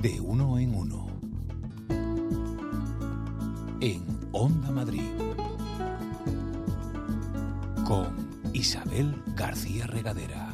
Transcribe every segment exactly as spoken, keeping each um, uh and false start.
De uno en uno. En Onda Madrid. Con Isabel García Regadera.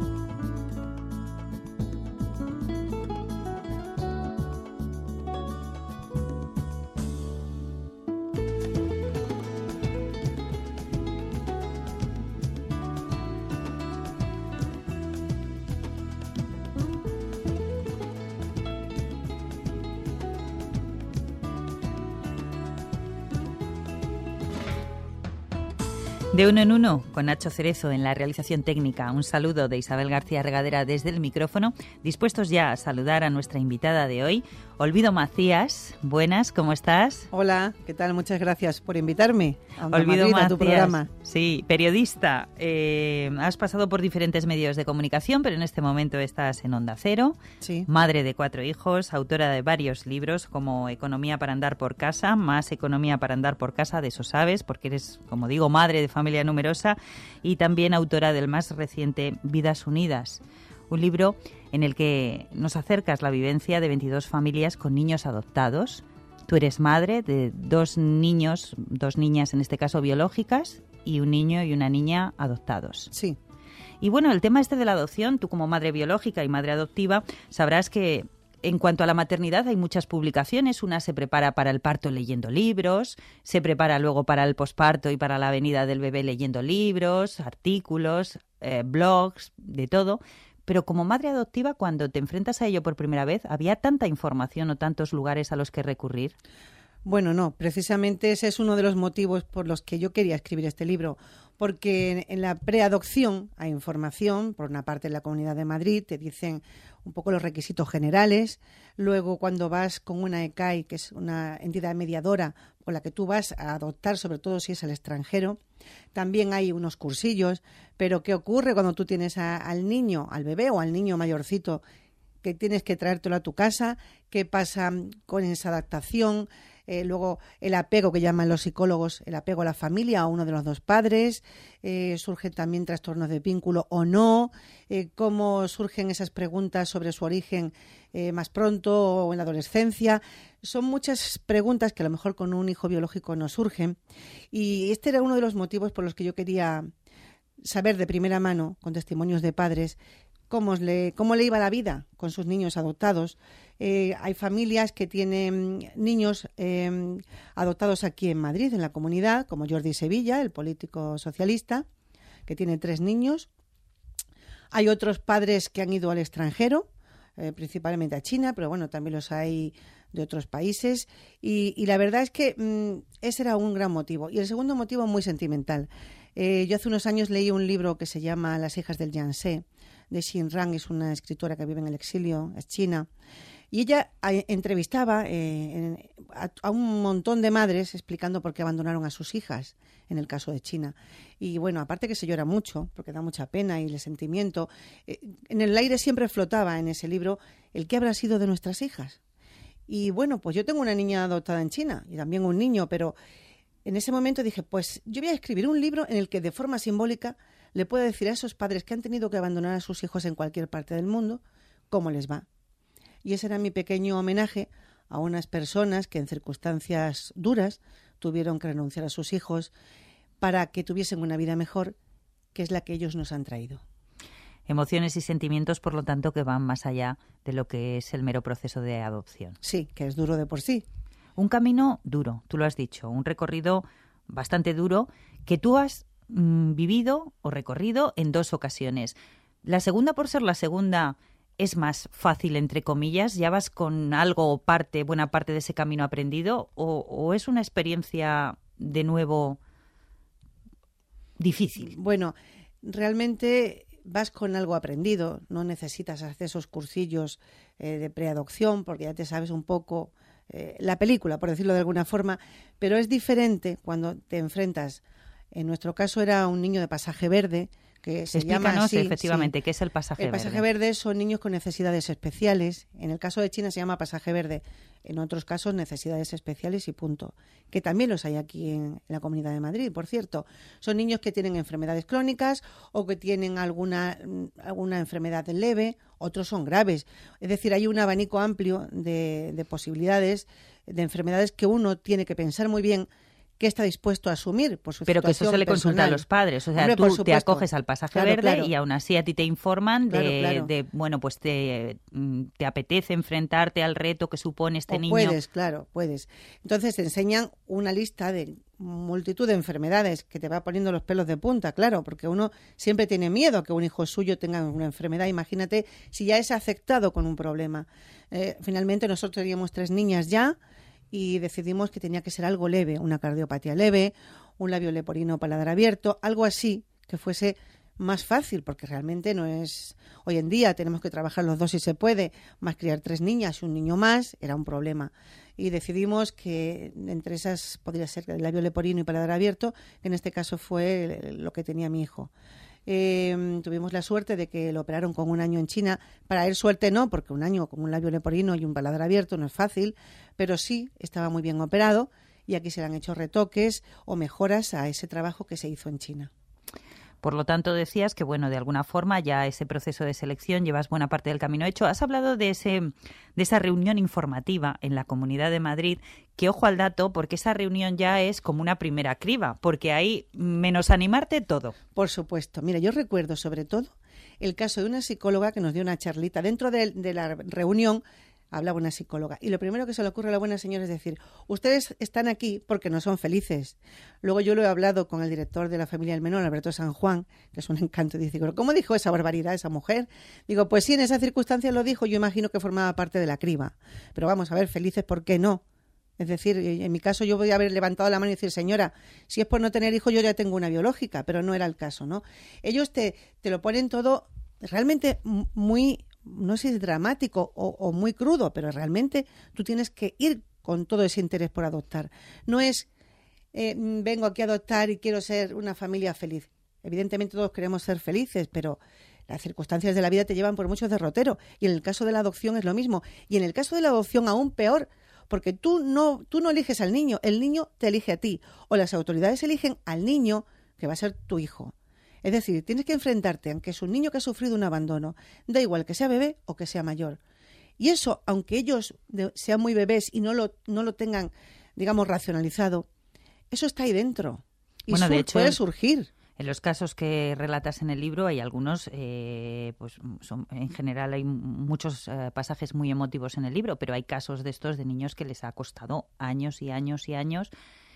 De uno en uno, con Nacho Cerezo en la realización técnica. Un saludo de Isabel García Regadera desde el micrófono, dispuestos ya a saludar a nuestra invitada de hoy, Olvido Macías. Buenas, ¿cómo estás? Hola, ¿qué tal? Muchas gracias por invitarme a Onda Olvido Madrid, Macías, a tu programa. Sí, periodista. Eh, has pasado por diferentes medios de comunicación, pero en este momento estás en Onda Cero. Sí. Madre de cuatro hijos, autora de varios libros como Economía para andar por casa, Más economía para andar por casa, de eso sabes, porque eres, como digo, madre de familia numerosa, y también autora del más reciente Vidas Unidas, un libro en el que nos acercas la vivencia de veintidós familias con niños adoptados. Tú eres madre de dos niños, dos niñas en este caso biológicas, y un niño y una niña adoptados. Sí. Y bueno, el tema este de la adopción, tú como madre biológica y madre adoptiva, sabrás que en cuanto a la maternidad hay muchas publicaciones. Una se prepara para el parto leyendo libros, se prepara luego para el posparto y para la venida del bebé leyendo libros, artículos, eh, blogs, de todo. Pero como madre adoptiva, cuando te enfrentas a ello por primera vez, ¿había tanta información o tantos lugares a los que recurrir? Bueno, no, precisamente ese es uno de los motivos por los que yo quería escribir este libro, porque en la preadopción hay información, por una parte en la Comunidad de Madrid te dicen un poco los requisitos generales, luego cuando vas con una E C A I, que es una entidad mediadora con la que tú vas a adoptar, sobre todo si es al extranjero, también hay unos cursillos. Pero ¿qué ocurre cuando tú tienes a, al niño, al bebé o al niño mayorcito, que tienes que traértelo a tu casa? ¿Qué pasa con esa adaptación? Eh, luego el apego que llaman los psicólogos, el apego a la familia, a uno de los dos padres, eh, surgen también trastornos de vínculo o no, eh, cómo surgen esas preguntas sobre su origen eh, más pronto o en la adolescencia. Son muchas preguntas que a lo mejor con un hijo biológico no surgen, y este era uno de los motivos por los que yo quería saber de primera mano, con testimonios de padres, cómo le, cómo le iba la vida con sus niños adoptados. Eh, hay familias que tienen niños eh, adoptados aquí en Madrid, en la comunidad, como Jordi Sevilla, el político socialista, que tiene tres niños. Hay otros padres que han ido al extranjero, eh, principalmente a China, pero bueno, también los hay de otros países. Y, y la verdad es que mmm, ese era un gran motivo. Y el segundo motivo, muy sentimental. Eh, yo hace unos años leí un libro que se llama Las hijas del Yangtze, de Xin Ran, es una escritora que vive en el exilio, es china, y ella a, entrevistaba eh, en, a, a un montón de madres explicando por qué abandonaron a sus hijas, en el caso de China. Y bueno, aparte que se llora mucho, porque da mucha pena y el sentimiento, eh, en el aire siempre flotaba en ese libro el qué habrá sido de nuestras hijas. Y bueno, pues yo tengo una niña adoptada en China y también un niño, pero en ese momento dije, pues yo voy a escribir un libro en el que de forma simbólica le puedo decir a esos padres que han tenido que abandonar a sus hijos en cualquier parte del mundo cómo les va. Y ese era mi pequeño homenaje a unas personas que en circunstancias duras tuvieron que renunciar a sus hijos para que tuviesen una vida mejor, que es la que ellos nos han traído. Emociones y sentimientos, por lo tanto, que van más allá de lo que es el mero proceso de adopción. Sí, que es duro de por sí. Un camino duro, tú lo has dicho, un recorrido bastante duro que tú has mm, vivido o recorrido en dos ocasiones. La segunda, por ser la segunda, es más fácil, entre comillas, ya vas con algo o parte, buena parte de ese camino aprendido, o, o es una experiencia de nuevo difícil. Bueno, realmente vas con algo aprendido, no necesitas hacer esos cursillos eh, de preadopción, porque ya te sabes un poco eh, la película, por decirlo de alguna forma, pero es diferente cuando te enfrentas. En nuestro caso era un niño de pasaje verde, que se Explícanos llama así, efectivamente sí. qué es el pasaje verde. El pasaje verde. verde son niños con necesidades especiales. En el caso de China se llama pasaje verde. En otros casos necesidades especiales y punto. Que también los hay aquí en, en la Comunidad de Madrid, por cierto. Son niños que tienen enfermedades crónicas o que tienen alguna, alguna enfermedad leve, otros son graves. Es decir, hay un abanico amplio de, de posibilidades de enfermedades que uno tiene que pensar muy bien qué está dispuesto a asumir por su Pero que eso se le personal. consulta a los padres. O sea, Hombre, tú te acoges al pasaje claro, verde claro. y aún así a ti te informan de, claro, claro. de bueno, pues te, te apetece enfrentarte al reto que supone este o niño. Puedes, claro, puedes. Entonces te enseñan una lista de multitud de enfermedades que te va poniendo los pelos de punta, claro, porque uno siempre tiene miedo a que un hijo suyo tenga una enfermedad. Imagínate si ya es afectado con un problema. Eh, finalmente nosotros teníamos tres niñas ya, y decidimos que tenía que ser algo leve, una cardiopatía leve, un labio leporino paladar abierto, algo así que fuese más fácil, porque realmente no es... Hoy en día tenemos que trabajar los dos si se puede, más criar tres niñas y un niño más, era un problema. Y decidimos que entre esas podría ser el labio leporino y paladar abierto, que en este caso fue lo que tenía mi hijo. Eh, tuvimos la suerte de que lo operaron con un año en China. Para él suerte no, porque un año con un labio leporino y un paladar abierto no es fácil, pero sí estaba muy bien operado y aquí se le han hecho retoques o mejoras a ese trabajo que se hizo en China. Por lo tanto, decías que, bueno, de alguna forma ya ese proceso de selección llevas buena parte del camino hecho. Has hablado de ese de esa reunión informativa en la Comunidad de Madrid, que ojo al dato, porque esa reunión ya es como una primera criba, porque ahí menos animarte todo. Por supuesto. Mira, yo recuerdo sobre todo el caso de una psicóloga que nos dio una charlita. Dentro de, de la reunión hablaba una psicóloga. Y lo primero que se le ocurre a la buena señora es decir, ustedes están aquí porque no son felices. Luego yo lo he hablado con el director de la familia del menor, Alberto San Juan, que es un encanto, y dice, ¿cómo dijo esa barbaridad esa mujer? Digo, pues sí, en esa circunstancia lo dijo, yo imagino que formaba parte de la criba. Pero vamos a ver, felices, ¿por qué no? Es decir, en mi caso yo voy a haber levantado la mano y decir, señora, si es por no tener hijos yo ya tengo una biológica, pero no era el caso, ¿no? Ellos te, te lo ponen todo realmente muy... no sé si es dramático o, o muy crudo, pero realmente tú tienes que ir con todo ese interés por adoptar. No es, eh, vengo aquí a adoptar y quiero ser una familia feliz. Evidentemente todos queremos ser felices, pero las circunstancias de la vida te llevan por muchos derroteros. Y en el caso de la adopción es lo mismo. Y en el caso de la adopción aún peor, porque tú no, tú no eliges al niño, el niño te elige a ti. O las autoridades eligen al niño que va a ser tu hijo. Es decir, tienes que enfrentarte, aunque es un niño que ha sufrido un abandono, da igual que sea bebé o que sea mayor. Y eso, aunque ellos de, sean muy bebés y no lo, no lo tengan, digamos, racionalizado, eso está ahí dentro. Y bueno, sur, de hecho, puede surgir. En los casos que relatas en el libro hay algunos, eh, pues son, en general hay muchos eh, pasajes muy emotivos en el libro, pero hay casos de estos de niños que les ha costado años y años y años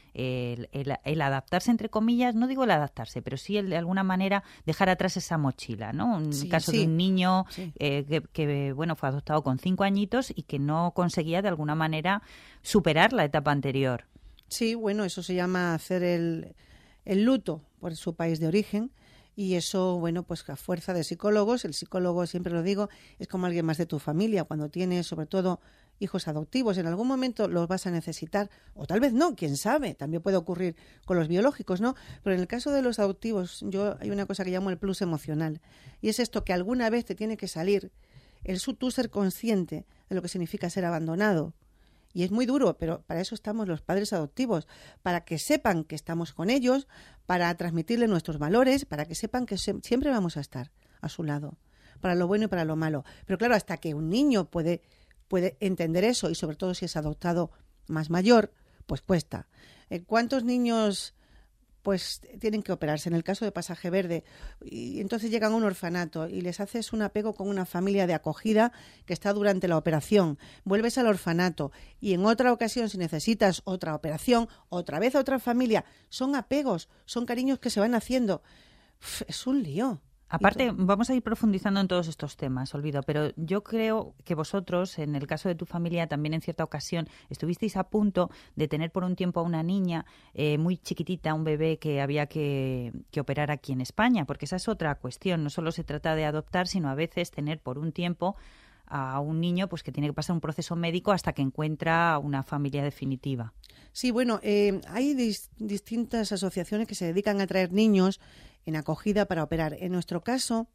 El, el, el adaptarse, entre comillas, no digo el adaptarse, pero sí el de alguna manera dejar atrás esa mochila, ¿no? Un sí, caso sí, de un niño sí. eh, que, que, bueno, fue adoptado con cinco añitos y que no conseguía de alguna manera superar la etapa anterior. Sí, bueno, eso se llama hacer el, el luto por su país de origen. Y eso, bueno, pues a fuerza de psicólogos, el psicólogo, siempre lo digo, es como alguien más de tu familia. Cuando tienes, sobre todo, hijos adoptivos, en algún momento los vas a necesitar, o tal vez no, quién sabe, también puede ocurrir con los biológicos, ¿no? Pero en el caso de los adoptivos, yo hay una cosa que llamo el plus emocional, y es esto que alguna vez te tiene que salir, el tú ser consciente de lo que significa ser abandonado. Y es muy duro, pero para eso estamos los padres adoptivos, para que sepan que estamos con ellos, para transmitirles nuestros valores, para que sepan que se, siempre vamos a estar a su lado, para lo bueno y para lo malo. Pero claro, hasta que un niño puede, puede entender eso, y sobre todo si es adoptado más mayor, pues cuesta. ¿Cuántos niños pues tienen que operarse? En el caso de pasaje verde, y entonces llegan a un orfanato y les haces un apego con una familia de acogida que está durante la operación, vuelves al orfanato y en otra ocasión, si necesitas otra operación, otra vez a otra familia, son apegos, son cariños que se van haciendo. Uf, es un lío. Aparte, vamos a ir profundizando en todos estos temas, Olvido, pero yo creo que vosotros, en el caso de tu familia, también en cierta ocasión estuvisteis a punto de tener por un tiempo a una niña eh, muy chiquitita, un bebé que había que, que operar aquí en España, porque esa es otra cuestión. No solo se trata de adoptar, sino a veces tener por un tiempo a un niño pues que tiene que pasar un proceso médico hasta que encuentra una familia definitiva. Sí, bueno, eh, hay dis- distintas asociaciones que se dedican a traer niños en acogida para operar. En nuestro caso,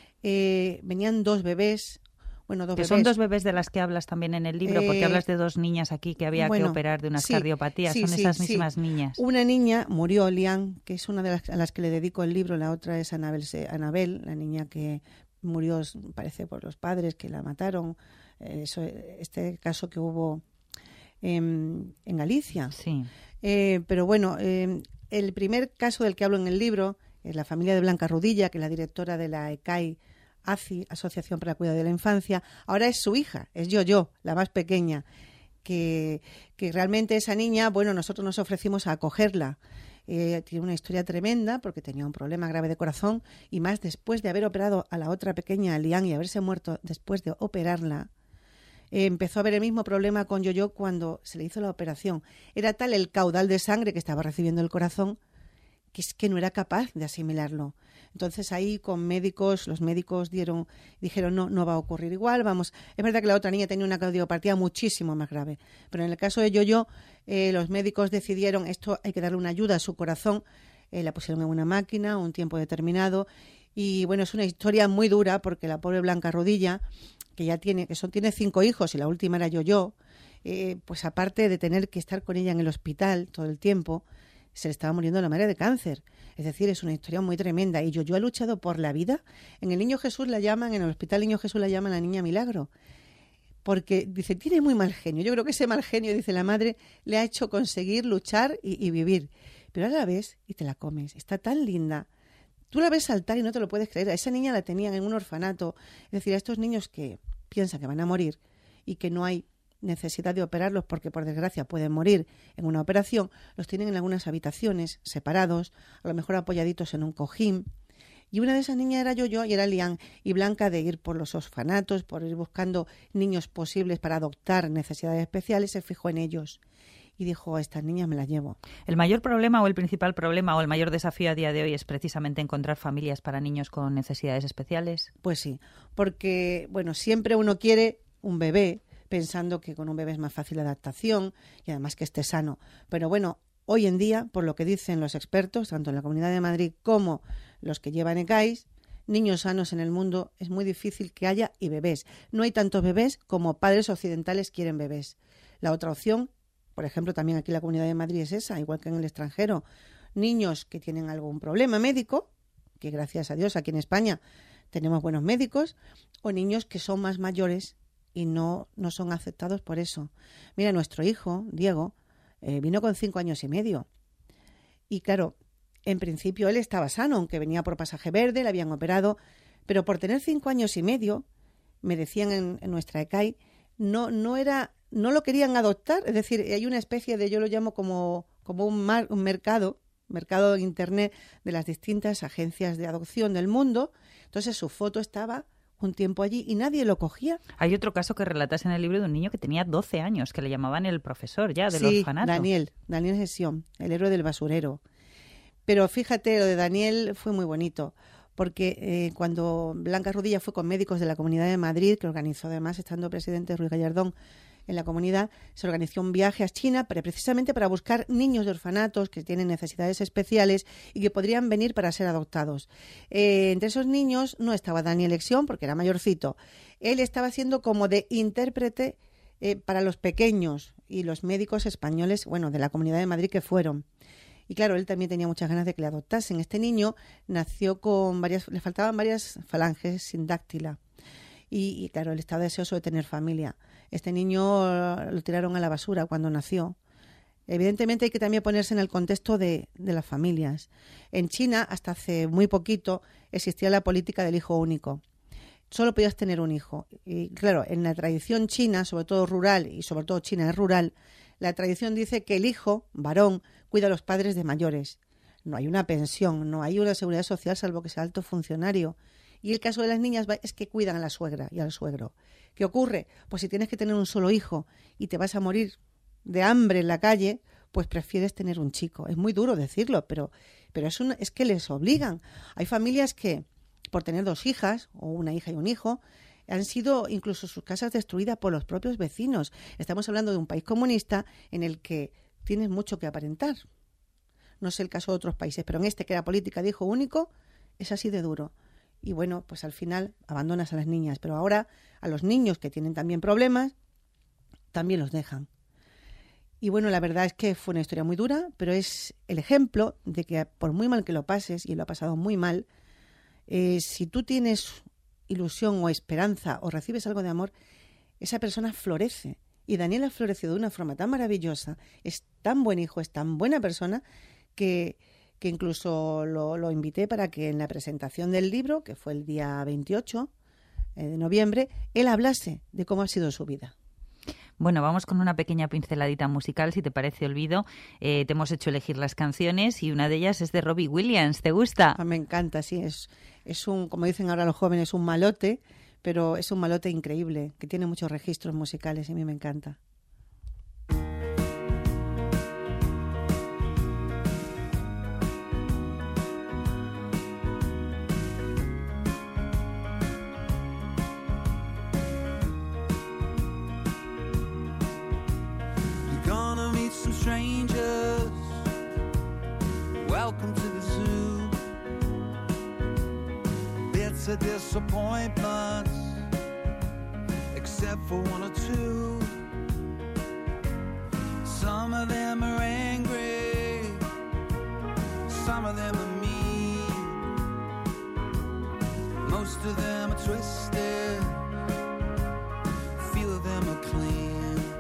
eh, venían dos bebés. Bueno, dos que bebés. son dos bebés de las que hablas también en el libro, porque Eh, hablas de dos niñas aquí que había bueno, que operar de unas sí, cardiopatías. sí, son sí, esas sí. mismas niñas. Una niña murió, Lian, que es una de las a las que le dedico el libro. La otra es Anabel, Anabel la niña que murió, parece, por los padres que la mataron. Eh, eso, este caso que hubo en, en Galicia. Sí. Eh, pero bueno, eh, el primer caso del que hablo en el libro es la familia de Blanca Rudilla, que es la directora de la E C A I, A C I, Asociación para el Cuidado de la Infancia. Ahora es su hija, es Yo-Yo, la más pequeña, que, que realmente esa niña, bueno, nosotros nos ofrecimos a acogerla. Eh, tiene una historia tremenda porque tenía un problema grave de corazón y más después de haber operado a la otra pequeña, Lian, y haberse muerto después de operarla. Eh, empezó a ver el mismo problema con Yo-Yo cuando se le hizo la operación. Era tal el caudal de sangre que estaba recibiendo el corazón que es que no era capaz de asimilarlo. Entonces ahí con médicos, los médicos dieron, dijeron no, no va a ocurrir igual, vamos. Es verdad que la otra niña tenía una cardiopatía muchísimo más grave, pero en el caso de Yo-Yo, eh, los médicos decidieron esto hay que darle una ayuda a su corazón, eh, la pusieron en una máquina un tiempo determinado y bueno, es una historia muy dura porque la pobre Blanca Rodilla, que ya tiene, que son, tiene cinco hijos y la última era Yo-Yo, eh, pues aparte de tener que estar con ella en el hospital todo el tiempo, se le estaba muriendo la madre de cáncer. Es decir, es una historia muy tremenda. Y Yo-Yo ha luchado por la vida. En el Niño Jesús la llaman, en el Hospital Niño Jesús la llaman la Niña Milagro. Porque, dice, tiene muy mal genio. Yo creo que ese mal genio, dice la madre, le ha hecho conseguir luchar y, y vivir. Pero ahora la ves y te la comes. Está tan linda. Tú la ves saltar y no te lo puedes creer. A esa niña la tenían en un orfanato. Es decir, a estos niños que piensan que van a morir y que no hay necesidad de operarlos porque por desgracia pueden morir en una operación, los tienen en algunas habitaciones separados, a lo mejor apoyaditos en un cojín. Y una de esas niñas era Yo-Yo y era Lian, y Blanca de ir por los orfanatos, por ir buscando niños posibles para adoptar necesidades especiales, se fijó en ellos y dijo, a estas niñas me las llevo. ¿El mayor problema o el principal problema o el mayor desafío a día de hoy es precisamente encontrar familias para niños con necesidades especiales? Pues sí, porque bueno, siempre uno quiere un bebé, pensando que con un bebé es más fácil la adaptación y además que esté sano. Pero bueno, hoy en día, por lo que dicen los expertos, tanto en la Comunidad de Madrid como los que llevan E C A I, niños sanos en el mundo es muy difícil que haya y bebés. No hay tantos bebés como padres occidentales quieren bebés. La otra opción, por ejemplo, también aquí en la Comunidad de Madrid es esa, igual que en el extranjero. Niños que tienen algún problema médico, que gracias a Dios aquí en España tenemos buenos médicos, o niños que son más mayores y no, no son aceptados por eso. Mira, nuestro hijo, Diego, eh, vino con cinco años y medio. Y claro, en principio él estaba sano, aunque venía por pasaje verde, le habían operado, pero por tener cinco años y medio, me decían en, en nuestra E C A I, no, no era, no lo querían adoptar. Es decir, hay una especie de, yo lo llamo como, como un, mar, un mercado, mercado en internet de las distintas agencias de adopción del mundo. Entonces su foto estaba un tiempo allí y nadie lo cogía. Hay otro caso que relatas en el libro de un niño que tenía doce años, que le llamaban el profesor ya del sí, orfanato. Daniel, Daniel Sesión, el héroe del basurero. Pero fíjate, lo de Daniel fue muy bonito, porque eh, cuando Blanca Rudilla fue con médicos de la Comunidad de Madrid, que organizó además, estando presidente Ruiz Gallardón en la comunidad, se organizó un viaje a China para, precisamente para buscar niños de orfanatos que tienen necesidades especiales y que podrían venir para ser adoptados. Eh, entre esos niños no estaba Daniel Sesión, porque era mayorcito. Él estaba haciendo como de intérprete eh, para los pequeños y los médicos españoles, bueno, de la Comunidad de Madrid que fueron. Y claro, él también tenía muchas ganas de que le adoptasen. Este niño nació con varias, le faltaban varias falanges sin dáctila. Y, y claro, él estaba deseoso de tener familia. Este niño lo tiraron a la basura cuando nació. Evidentemente hay que también ponerse en el contexto de, de las familias. En China, hasta hace muy poquito, existía la política del hijo único. Solo podías tener un hijo. Y claro, en la tradición china, sobre todo rural, y sobre todo China es rural, la tradición dice que el hijo, varón, cuida a los padres de mayores. No hay una pensión, no hay una seguridad social salvo que sea alto funcionario. Y el caso de las niñas es que cuidan a la suegra y al suegro. ¿Qué ocurre? Pues si tienes que tener un solo hijo y te vas a morir de hambre en la calle, pues prefieres tener un chico. Es muy duro decirlo, pero, pero es, una, es que les obligan. Hay familias que, por tener dos hijas, o una hija y un hijo, han sido incluso sus casas destruidas por los propios vecinos. Estamos hablando de un país comunista en el que tienes mucho que aparentar. no sé el caso de otros países, pero en este, que era política de hijo único, es así de duro. Y bueno, pues al final abandonas a las niñas, pero ahora a los niños que tienen también problemas, también los dejan. Y bueno, la verdad es que fue una historia muy dura, pero es el ejemplo de que por muy mal que lo pases, y lo ha pasado muy mal, eh, si tú tienes ilusión o esperanza o recibes algo de amor, esa persona florece. Y Daniel ha florecido de una forma tan maravillosa, es tan buen hijo, es tan buena persona, que, que incluso lo, lo invité para que en la presentación del libro, que fue el día veintiocho eh, de noviembre, él hablase de cómo ha sido su vida. Bueno, vamos con una pequeña pinceladita musical, si te parece, Olvido. Eh, te hemos hecho elegir las canciones y una de ellas es de Robbie Williams. ¿Te gusta? Ah, me encanta, sí. Es, es un, como dicen ahora los jóvenes, un malote, pero es un malote increíble, que tiene muchos registros musicales y a mí me encanta. Strangers, welcome to the zoo. Bits of disappointments, except for one or two. Some of them are angry, some of them are mean. Most of them are twisted, few of them are clean.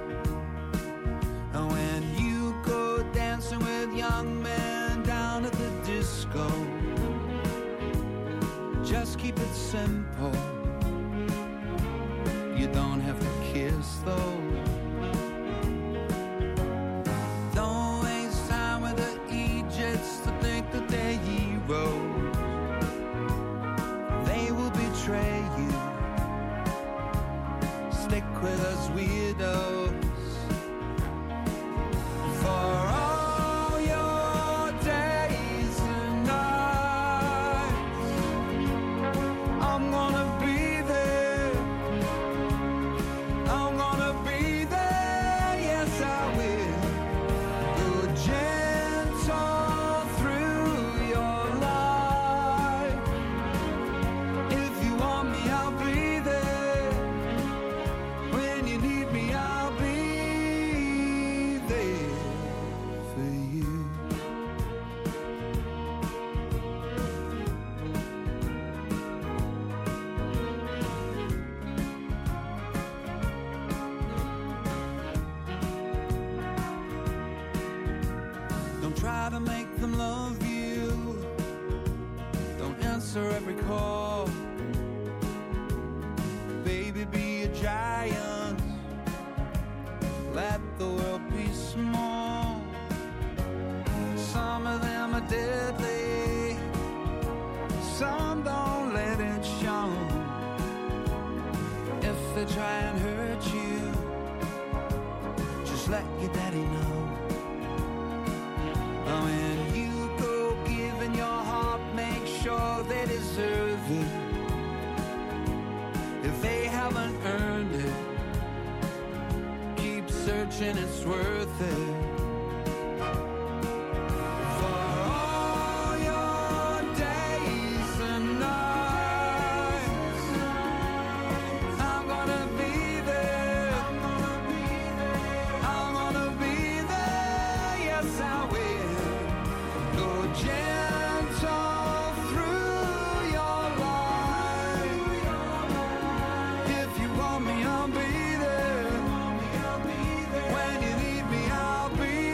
And when you go dancing with young men down at the disco, just keep it simple. You don't have to kiss though. Don't waste time with the Egypts to think that they're heroes. They will betray you. Stick with us weirdos. Try to make them love you. Don't answer every call. Baby, be a giant. Let the world be small. Some of them are deadly. Some don't let it show. If they try and hurt you, just let your daddy know. When you go giving your heart, make sure they deserve it. If they haven't earned it, keep searching, it's worth it. When you need me, I'll be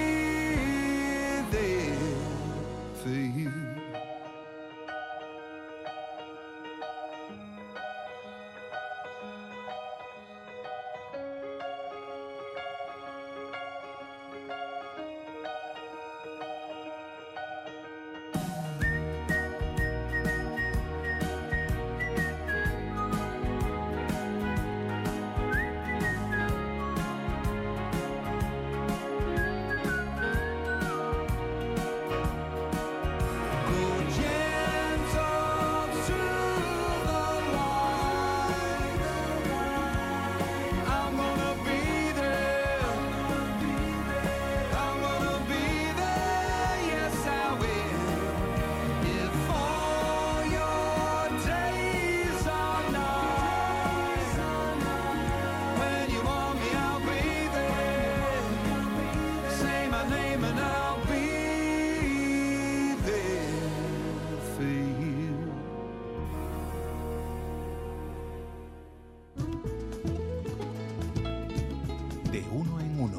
De uno en uno.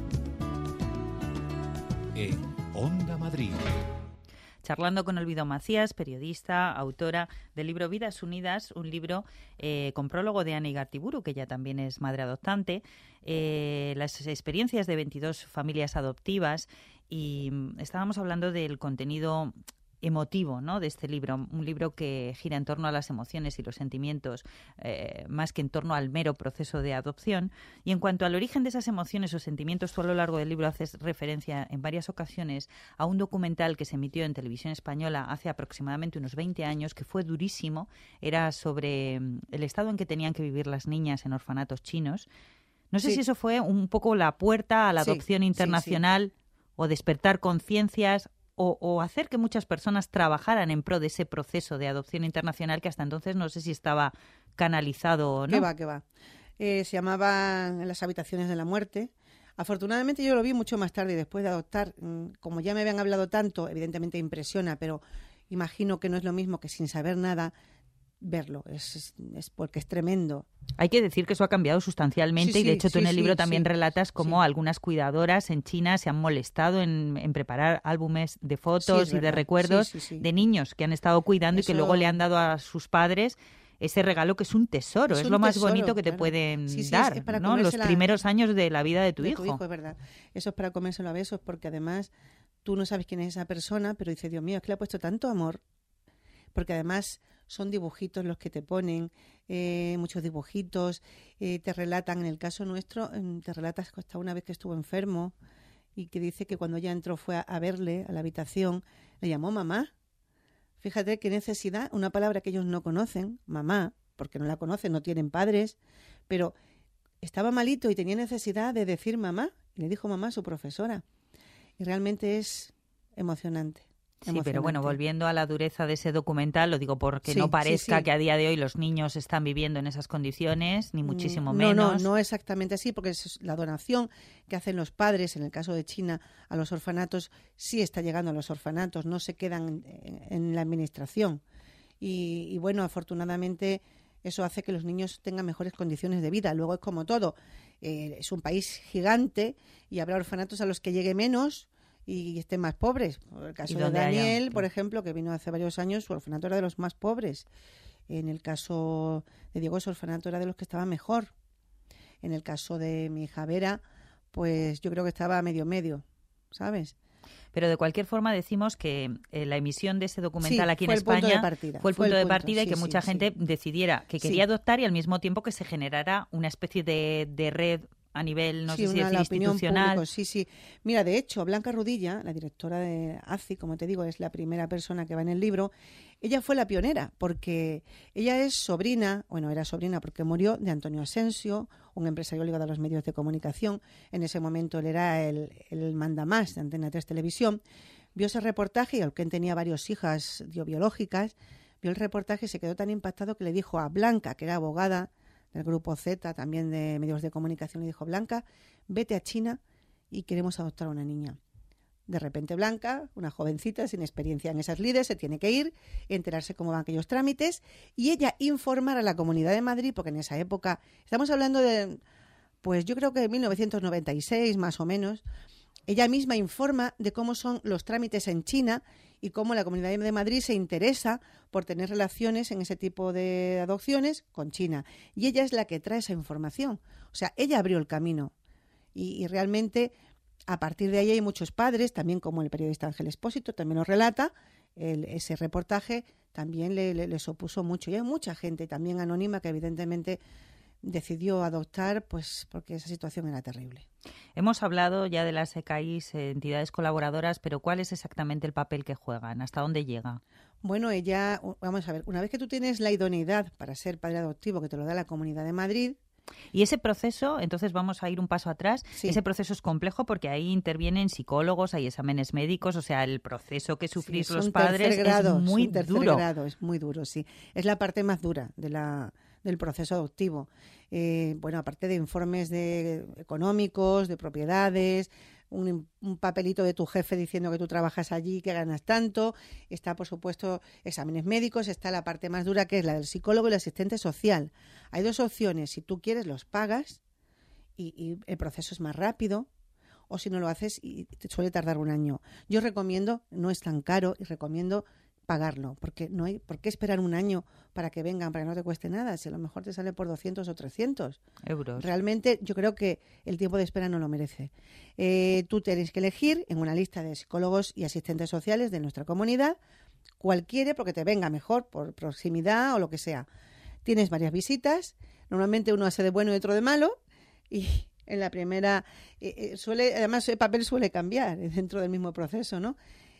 En Onda Madrid. Charlando con Olvido Macías, periodista, autora del libro Vidas Unidas, un libro eh, con prólogo de Ana Igartiburu, que ella también es madre adoptante, eh, las experiencias de veintidós familias adoptivas, y estábamos hablando del contenido emotivo, ¿no?, de este libro, un libro que gira en torno a las emociones y los sentimientos, eh, más que en torno al mero proceso de adopción. Y en cuanto al origen de esas emociones o sentimientos, tú a lo largo del libro haces referencia en varias ocasiones a un documental que se emitió en televisión española hace aproximadamente unos veinte años, que fue durísimo. Era sobre el estado en que tenían que vivir las niñas en orfanatos chinos. No sé Sí. si eso fue un poco la puerta a la Sí, adopción sí, internacional, sí, o despertar conciencias, O, o hacer que muchas personas trabajaran en pro de ese proceso de adopción internacional que hasta entonces no sé si estaba canalizado o no. ¿Qué va, qué va? Eh, se llamaba En las habitaciones de la muerte. Afortunadamente yo lo vi mucho más tarde, después de adoptar. Como ya me habían hablado tanto, evidentemente impresiona, pero imagino que no es lo mismo que sin saber nada verlo. Es, es, es porque es tremendo. Hay que decir que eso ha cambiado sustancialmente, Sí, y de sí, hecho tú sí, en el libro sí, también sí, relatas cómo sí. algunas cuidadoras en China se han molestado en, en preparar álbumes de Sí, fotos es y de verdad. recuerdos Sí, sí, sí. de niños que han estado cuidando y que Eso- luego le han dado a sus padres ese regalo que es un tesoro, es, Es un lo más tesoro, bonito que te claro. pueden Sí, sí, es- dar, es para ¿no? Los comérsela- primeros años de la vida de tu de hijo. tu hijo, es verdad. Eso es para comérselo a besos, porque además tú no sabes quién es esa persona, pero dices, Dios mío, es que le ha puesto tanto amor, porque además son dibujitos los que te ponen, eh, muchos dibujitos, eh, te relatan, en el caso nuestro, eh, te relatas hasta una vez que estuvo enfermo y que dice que cuando ella entró fue a, a verle a la habitación, le llamó mamá. Fíjate qué necesidad, una palabra que ellos no conocen, mamá, porque no la conocen, no tienen padres, pero estaba malito y tenía necesidad de decir mamá, y le dijo mamá a su profesora. Y realmente es emocionante. Sí, pero bueno, volviendo a la dureza de ese documental, lo digo porque Sí, no sí, parezca sí. que a día de hoy los niños están viviendo en esas condiciones, ni muchísimo Mm, menos. No, no, no exactamente así, porque es la donación que hacen los padres, en el caso de China, a los orfanatos, sí está llegando a los orfanatos, no se quedan en, en la administración. Y, y bueno, afortunadamente eso hace que los niños tengan mejores condiciones de vida. Luego es como todo, eh, es un país gigante y habrá orfanatos a los que llegue menos y estén más pobres. El caso de donde haya- Daniel, por ejemplo, que vino hace varios años, su orfanato era de los más pobres. En el caso de Diego, su orfanato era de los que estaba mejor. En el caso de mi hija Vera, pues yo creo que estaba medio medio, ¿sabes? Pero de cualquier forma decimos que eh, la emisión de ese documental Sí, aquí en fue el punto España de partida, fue el fue punto el de punto, partida y que sí, mucha sí, gente sí. decidiera que Sí. quería adoptar y al mismo tiempo que se generara una especie de, de red a nivel, no Sí, sé si una- decir la opinión institucional. pública, sí, sí. Mira, de hecho, Blanca Rudilla, la directora de A C I, como te digo, es la primera persona que va en el libro. Ella fue la pionera, porque ella es sobrina, bueno, era sobrina porque murió, de Antonio Asensio, un empresario ligado a los medios de comunicación. En ese momento él era el, el mandamás de Antena tres Televisión. Vio ese reportaje y aunque él tenía varias hijas dio biológicas, vio el reportaje y se quedó tan impactado que le dijo a Blanca, que era abogada del Grupo Z, también de medios de comunicación, le dijo, Blanca, vete a China y queremos adoptar a una niña. De repente Blanca, una jovencita sin experiencia en esas lides, se tiene que ir, enterarse cómo van aquellos trámites y ella informar a la Comunidad de Madrid, porque en esa época, estamos hablando de, pues yo creo que de mil novecientos noventa y seis más o menos, ella misma informa de cómo son los trámites en China y cómo la Comunidad de Madrid se interesa por tener relaciones en ese tipo de adopciones con China. Y ella es la que trae esa información. O sea, ella abrió el camino. Y, y realmente, a partir de ahí hay muchos padres, también como el periodista Ángel Expósito, también lo relata, el, ese reportaje también le, le, les opuso mucho. Y hay mucha gente también anónima que evidentemente decidió adoptar, pues porque esa situación era terrible. Hemos hablado ya de las E C A I, entidades colaboradoras, pero ¿cuál es exactamente el papel que juegan? ¿Hasta dónde llega? Bueno, ella, vamos a ver, una vez que tú tienes la idoneidad para ser padre adoptivo, que te lo da la Comunidad de Madrid. Y ese proceso, entonces vamos a ir un paso atrás, Sí. ese proceso es complejo porque ahí intervienen psicólogos, hay exámenes médicos, o sea, el proceso que sufrís Sí, es los un padres tercer grado, es muy un tercer duro. grado, es muy duro, sí. Es la parte más dura de la, del proceso adoptivo. Eh, bueno, aparte de informes de económicos, de propiedades, un, un papelito de tu jefe diciendo que tú trabajas allí, que ganas tanto, está, por supuesto, exámenes médicos, está la parte más dura que es la del psicólogo y el asistente social. Hay dos opciones, si tú quieres los pagas y, y el proceso es más rápido, o si no lo haces y te suele tardar un año. Yo recomiendo, no es tan caro, y recomiendo pagarlo, porque no hay por qué esperar un año para que vengan, para que no te cueste nada, si a lo mejor te sale por doscientos o trescientos euros. Realmente yo creo que el tiempo de espera no lo merece. Eh, tú tienes que elegir en una lista de psicólogos y asistentes sociales de nuestra comunidad cualquiera, porque te venga mejor por proximidad o lo que sea. Tienes varias visitas, normalmente uno hace de bueno y otro de malo, y en la primera eh, suele, además el papel suele cambiar dentro del mismo proceso, ¿no?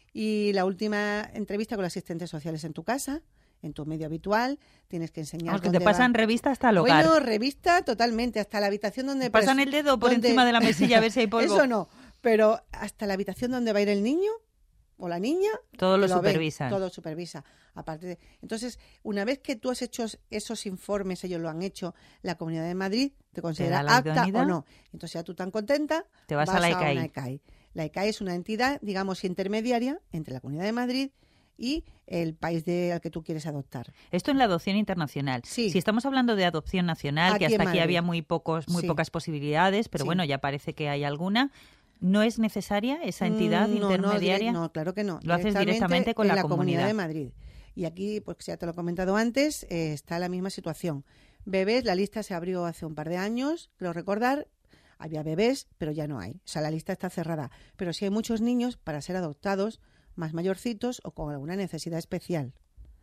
Y la última entrevista con los asistentes sociales en tu casa, en tu medio habitual, tienes que enseñar. Aunque te pasan va. revista hasta el hogar. Bueno, revista totalmente, hasta la habitación donde... Pasan el dedo por donde... encima de la mesilla a ver si hay polvo. Eso no, pero hasta la habitación donde va a ir el niño o la niña... Todo lo, lo supervisan. Ven, todo supervisa. Aparte de... Entonces, una vez que tú has hecho esos informes, ellos lo han hecho, la Comunidad de Madrid te considera apta o no. Entonces, ya tú tan contenta, te vas, vas a la a ECAI. una ECAI. La ECAI es una entidad, digamos, intermediaria entre la Comunidad de Madrid y el país de, al que tú quieres adoptar. Esto en la adopción internacional. Sí. Si estamos hablando de adopción nacional, Aquí que hasta en aquí Madrid. había muy pocos, muy Sí. pocas posibilidades, pero Sí. bueno, ya parece que hay alguna. ¿No es necesaria esa entidad Mm, no, intermediaria? No, no, claro que no. Lo haces directamente con en la, la comunidad. Comunidad de Madrid. Y aquí, pues ya te lo he comentado antes, eh, está la misma situación. Bebés, la lista se abrió hace un par de años, creo recordar. Había bebés, pero ya no hay. O sea, la lista está cerrada. Pero sí hay muchos niños para ser adoptados, más mayorcitos o con alguna necesidad especial.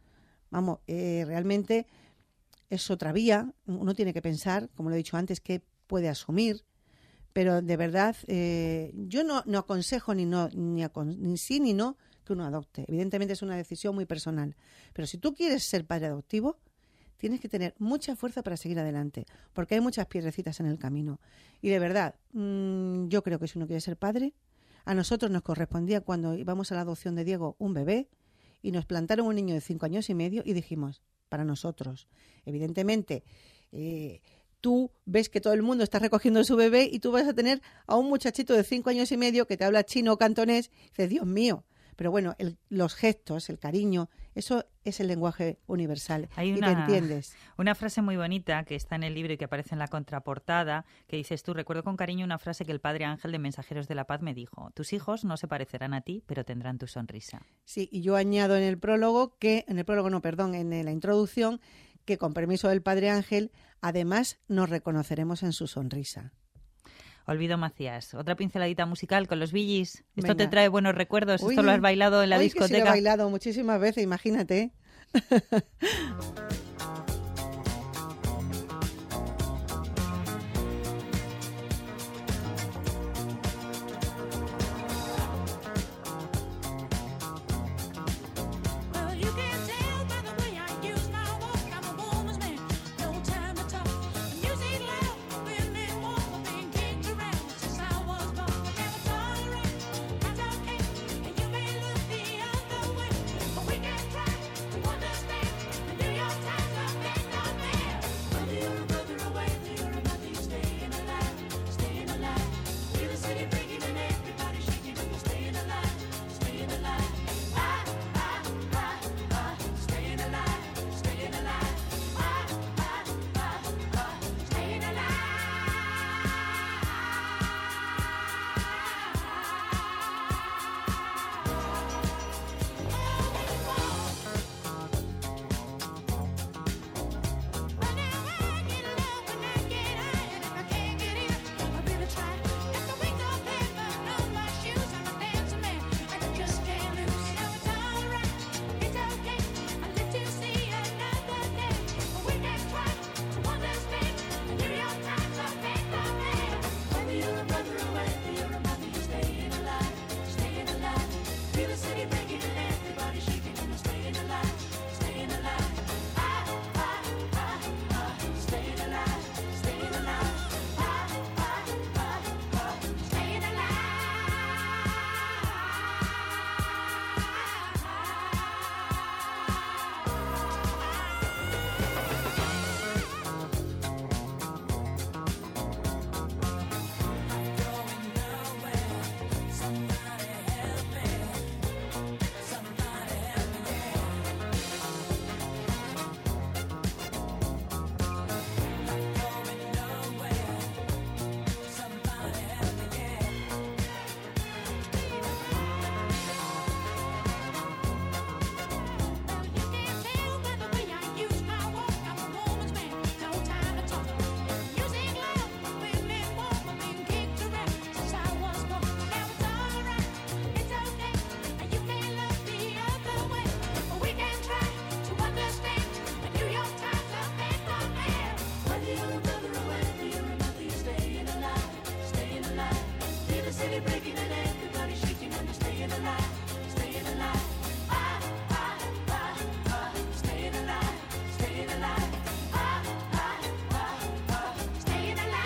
Vamos, eh, realmente es otra vía. Uno tiene que pensar, como lo he dicho antes, qué puede asumir. Pero de verdad, eh, yo no, no aconsejo ni, no, ni, acon- ni sí ni no que uno adopte. Evidentemente es una decisión muy personal. Pero si tú quieres ser padre adoptivo, tienes que tener mucha fuerza para seguir adelante, porque hay muchas piedrecitas en el camino. Y de verdad, mmm, yo creo que si uno quiere ser padre, a nosotros nos correspondía cuando íbamos a la adopción de Diego un bebé y nos plantaron un niño de cinco años y medio y dijimos, para nosotros. Evidentemente, eh, tú ves que todo el mundo está recogiendo su bebé y tú vas a tener a un muchachito de cinco años y medio que te habla chino o cantonés y dices, Dios mío. Pero bueno, el, los gestos, el cariño, eso es el lenguaje universal. Hay y una, te entiendes. Una frase muy bonita que está en el libro y que aparece en la contraportada, que dices tú, recuerdo con cariño una frase que el padre Ángel de Mensajeros de la Paz me dijo, tus hijos no se parecerán a ti, pero tendrán tu sonrisa. Sí, y yo añado en el prólogo que, en el prólogo no, perdón, en la introducción, que con permiso del padre Ángel, además nos reconoceremos en su sonrisa. Olvido Macías, otra pinceladita musical con los Bee Gees. ¿Esto Venga. te trae buenos recuerdos? Uy, ¿Esto lo has bailado en la uy, que sí discoteca? lo he bailado muchísimas veces, imagínate. Well, you can tell by the way I use my walk, I'm a woman's man, no time to talk. Music loud, women walk, I've been kicked around since I was born. I never tolerate, I don't hate, and you may look the other way, but we can try to understand and do your really breaking and everybody shaking and they're staying alive, staying alive. Ah, ah, ah, ah, staying alive, staying alive. Ah, ah, ah, ah, staying alive.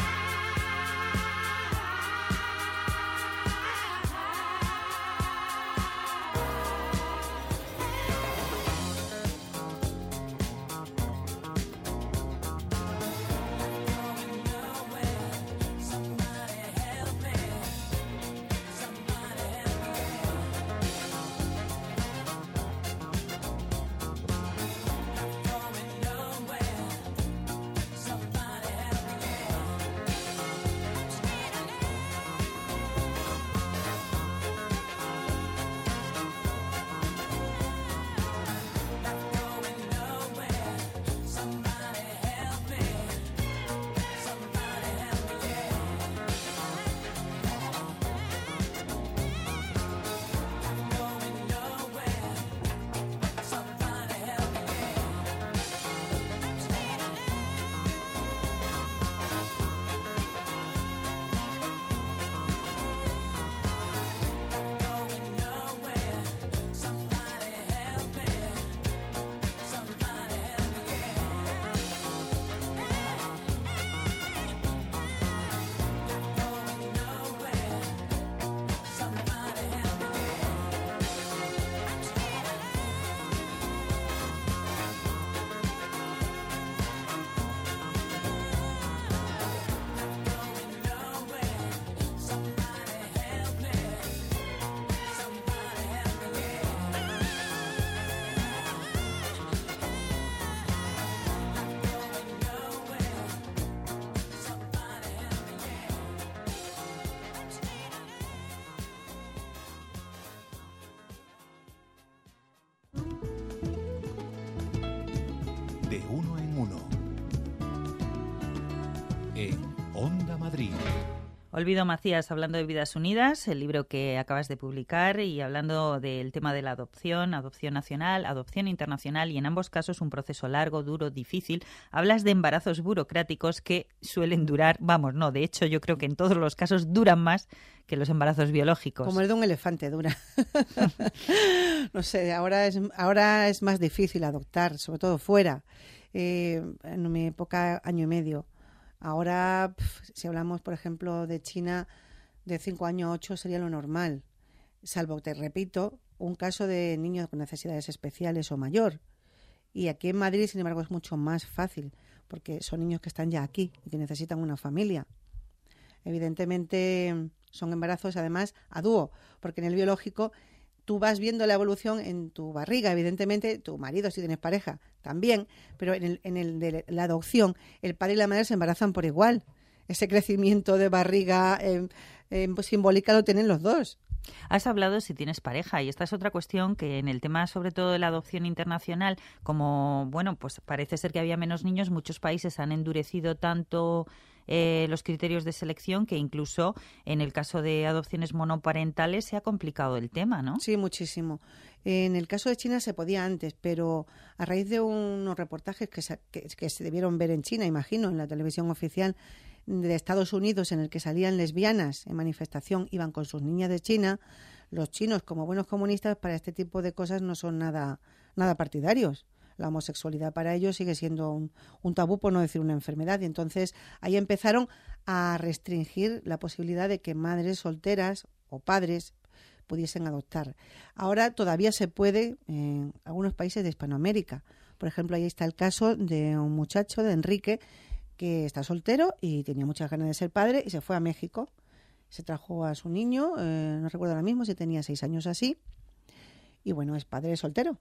De uno en uno. En Onda Madrid. Olvido Macías, hablando de Vidas Unidas, el libro que acabas de publicar, y hablando del tema de la adopción, adopción nacional, adopción internacional, y en ambos casos un proceso largo, duro, difícil. Hablas de embarazos burocráticos que suelen durar, vamos, no, de hecho yo creo que en todos los casos duran más que los embarazos biológicos. Como el de un elefante, dura. No sé, ahora es, ahora es más difícil adoptar, sobre todo fuera. Eh, en mi época, año y medio. Ahora, pf, si hablamos, por ejemplo, de China, de cinco años a ocho sería lo normal. Salvo, te repito, un caso de niño con necesidades especiales o mayor. Y aquí en Madrid, sin embargo, es mucho más fácil, porque son niños que están ya aquí y que necesitan una familia. Evidentemente, son embarazos, además, a dúo, porque en el biológico tú vas viendo la evolución en tu barriga. Evidentemente, tu marido, si tienes pareja, también, pero en el, en el de la adopción, el padre y la madre se embarazan por igual. Ese crecimiento de barriga eh, eh, simbólica lo tienen los dos. Has hablado si tienes pareja, y esta es otra cuestión que en el tema sobre todo de la adopción internacional, como bueno, pues parece ser que había menos niños, muchos países han endurecido tanto eh, los criterios de selección que incluso en el caso de adopciones monoparentales se ha complicado el tema, ¿no? Sí, muchísimo. En el caso de China se podía antes, pero a raíz de unos reportajes que se, que, que se debieron ver en China, imagino, en la televisión oficial de Estados Unidos, en el que salían lesbianas en manifestación, iban con sus niñas de China, los chinos, como buenos comunistas, para este tipo de cosas no son nada, nada partidarios. La homosexualidad para ellos sigue siendo un, un tabú, por no decir una enfermedad. Y entonces ahí empezaron a restringir la posibilidad de que madres solteras o padres pudiesen adoptar. Ahora todavía se puede en algunos países de Hispanoamérica. Por ejemplo, ahí está el caso de un muchacho, de Enrique, que está soltero y tenía muchas ganas de ser padre y se fue a México. Se trajo a su niño, eh, no recuerdo ahora mismo si tenía seis años así, y bueno, es padre soltero.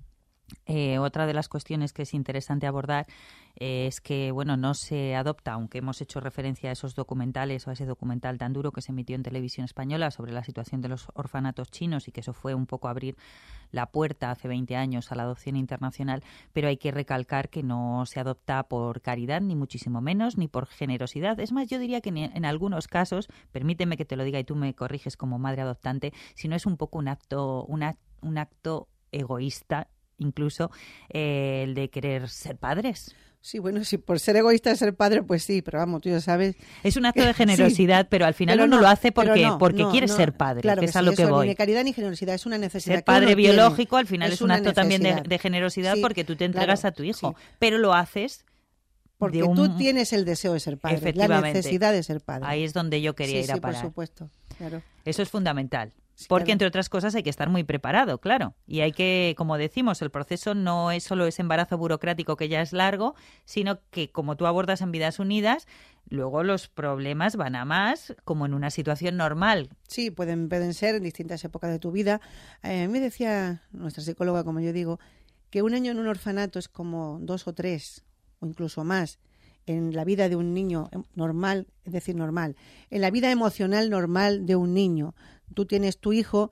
Eh, otra de las cuestiones que es interesante abordar eh, es que, bueno, no se adopta, aunque hemos hecho referencia a esos documentales o a ese documental tan duro que se emitió en televisión española sobre la situación de los orfanatos chinos, y que eso fue un poco abrir la puerta hace veinte años a la adopción internacional, pero hay que recalcar que no se adopta por caridad, ni muchísimo menos, ni por generosidad. Es más, yo diría que en, en algunos casos, permíteme que te lo diga y tú me corriges como madre adoptante, si no es un poco un acto, una, un acto egoísta incluso eh, el de querer ser padres. Sí, bueno, si por ser egoísta de ser padre, pues sí, pero vamos, tú ya sabes. Es un acto de generosidad, Sí, pero al final pero uno no, lo hace pero porque, no, porque no, quiere no, ser padre, claro que que es a sí, lo que eso, voy. Ni caridad ni generosidad, es una necesidad. Ser que uno padre tiene. biológico al final es, un una acto también de, necesidad. de generosidad Sí, porque tú te entregas claro, a tu hijo, sí. pero lo haces Porque de un... tú tienes el deseo de ser padre, la Efectivamente. necesidad de ser padre. Ahí es donde yo quería sí, ir a sí, parar. por supuesto, claro. Eso es fundamental. Sí, Porque, claro. entre otras cosas, hay que estar muy preparado, claro. Y hay que, como decimos, el proceso no es solo ese embarazo burocrático que ya es largo, sino que, como tú abordas en Vidas Unidas, luego los problemas van a más, como en una situación normal. Sí, pueden, pueden ser en distintas épocas de tu vida. Eh, a mí me decía nuestra psicóloga, como yo digo, que un año en un orfanato es como dos o tres, o incluso más, en la vida de un niño normal, es decir, normal, en la vida emocional normal de un niño. Tú tienes tu hijo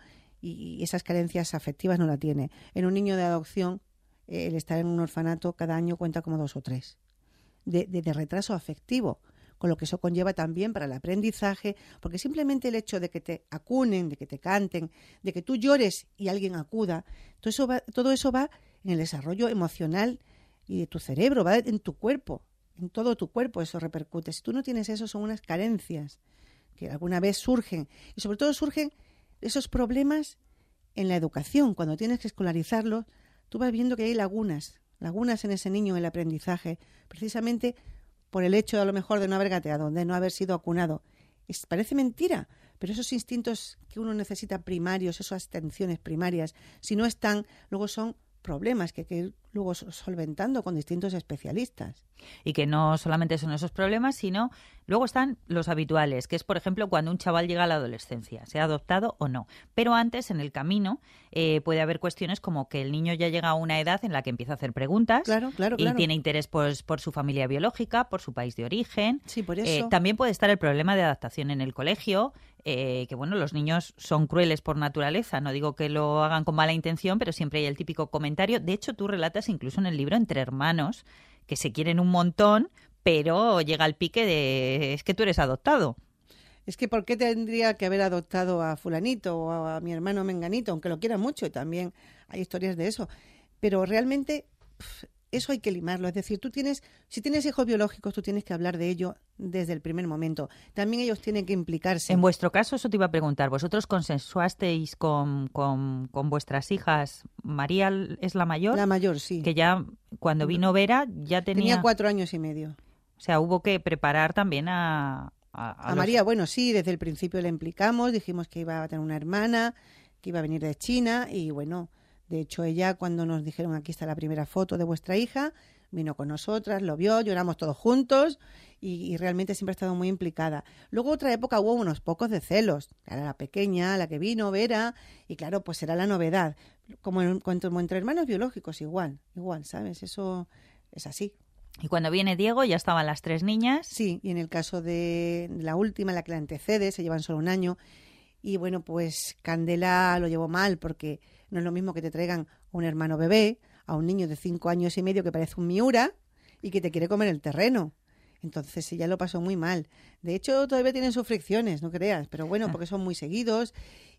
y esas carencias afectivas no la tiene. En un niño de adopción, eh, el estar en un orfanato cada año cuenta como dos o tres de, de, de retraso afectivo, con lo que eso conlleva también para el aprendizaje, porque simplemente el hecho de que te acunen, de que te canten, de que tú llores y alguien acuda, todo eso va, todo eso va en el desarrollo emocional y de tu cerebro, va en tu cuerpo, en todo tu cuerpo eso repercute. Si tú no tienes eso, son unas carencias que alguna vez surgen, y sobre todo surgen esos problemas en la educación. Cuando tienes que escolarizarlo, tú vas viendo que hay lagunas, lagunas en ese niño en el aprendizaje, precisamente por el hecho a lo mejor de no haber gateado, de no haber sido acunado. Es, parece mentira, pero esos instintos que uno necesita primarios, esas atenciones primarias, si no están, luego son problemas que hay que ir luego solventando con distintos especialistas. Y que no solamente son esos problemas, sino luego están los habituales, que es, por ejemplo, cuando un chaval llega a la adolescencia, sea adoptado o no. Pero antes, en el camino, eh, puede haber cuestiones como que el niño ya llega a una edad en la que empieza a hacer preguntas Claro, claro, y claro. tiene interés pues, por su familia biológica, por su país de origen. Sí, por Eh, eso. también puede estar el problema de adaptación en el colegio, eh, que bueno, los niños son crueles por naturaleza, no digo que lo hagan con mala intención, pero siempre hay el típico comentario. De hecho, tú relatas incluso en el libro entre hermanos que se quieren un montón, pero llega el pique de es que tú eres adoptado. Es que ¿por qué tendría que haber adoptado a fulanito o a, a mi hermano menganito, aunque lo quiera mucho, y también hay historias de eso? Pero realmente pf, eso hay que limarlo. Es decir, tú tienes, si tienes hijos biológicos, tú tienes que hablar de ello desde el primer momento. También ellos tienen que implicarse. En vuestro caso, eso te iba a preguntar. ¿Vosotros consensuasteis con, con, con vuestras hijas? María es la mayor, La mayor, sí. que ya cuando vino Vera ya tenía... Tenía cuatro años y medio. O sea, hubo que preparar también a... A, a A los- María, bueno, sí, desde el principio la implicamos, dijimos que iba a tener una hermana, que iba a venir de China y bueno, de hecho ella cuando nos dijeron aquí está la primera foto de vuestra hija, vino con nosotras, lo vio, lloramos todos juntos y, y realmente siempre ha estado muy implicada. Luego otra época hubo unos pocos de celos, era la pequeña, la que vino, Vera, y claro, pues era la novedad. Como, en, como entre hermanos biológicos, igual, igual, ¿sabes? Eso es así. Y cuando viene Diego ya estaban las tres niñas. Sí, y en el caso de la última, la que la antecede, se llevan solo un año. Y bueno, pues Candela lo llevó mal porque no es lo mismo que te traigan a un hermano bebé, a un niño de cinco años y medio que parece un Miura y que te quiere comer el terreno. Entonces ella lo pasó muy mal. De hecho, todavía tienen sus fricciones, no creas, pero bueno, porque son muy seguidos